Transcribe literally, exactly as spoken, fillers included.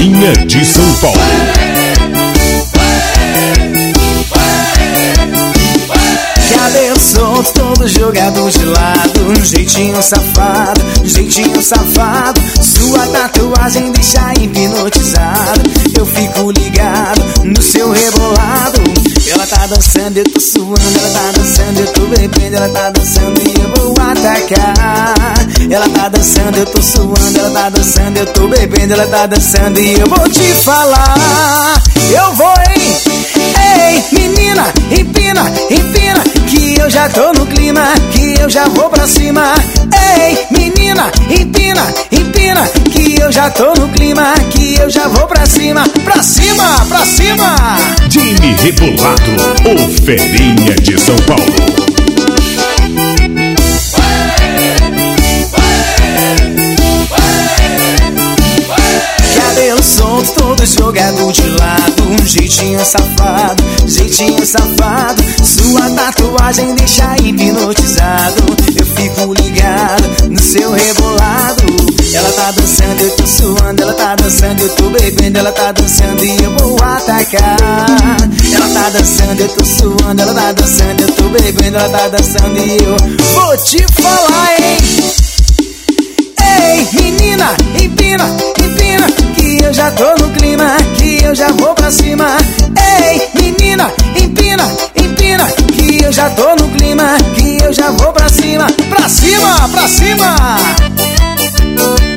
Ferinha de São Paulo. Cabelo solto, todo jogado de lado, um jeitinho safado, um jeitinho safado. Sua tatuagem deixa hipnotizado. Eu fico ligado no seu rebolado. Ela tá dançando, eu tô suando. Ela tá dançando, eu tô bebendo. Ela tá dançando e eu vou atacar. Ela tá dançando, eu tô suando. Ela tá dançando, eu tô bebendo. Ela tá dançando e eu vou te falar. Eu vou, hein? Ei, menina, empina, empina, que eu já tô no clima, que eu já vou pra cima. Ei, menina, empina, empina, que eu já tô no clima, que eu já vou pra cima. Pra cima, pra cima. Jimmy Rebolado, o Ferinha de São Paulo. Cabelo solto, todo jogado de lado, um jeitinho safado, jeitinho safado. Sua tatuagem deixa hipnotizado. Eu fico ligado no seu rebolado. Ela tá dançando, eu tô suando. Ela tá dançando, eu tô bebendo. Ela tá dançando e eu vou atacar. Ela tá dançando, eu tô suando. Ela tá dançando, eu tô bebendo. Ela tá dançando e eu vou te falar, hein? Ei, menina, empina, empina, que eu já tô no clima, que eu já vou pra cima. Ei, menina, empina, empina, que eu já tô no clima, que eu já vou pra cima. Pra cima, pra cima.